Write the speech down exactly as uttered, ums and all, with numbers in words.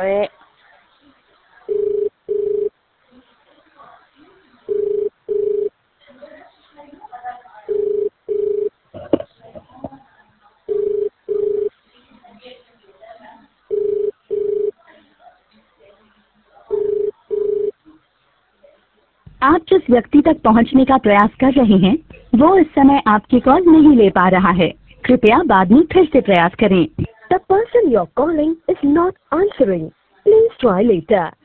अरे आप जिस व्यक्ति तक पहुंचने का प्रयास कर रहे हैं वो इस समय आपकी कॉल नहीं ले पा रहा है। कृपया बाद में फिर से प्रयास करें। The person you're calling is not answering. Please try later.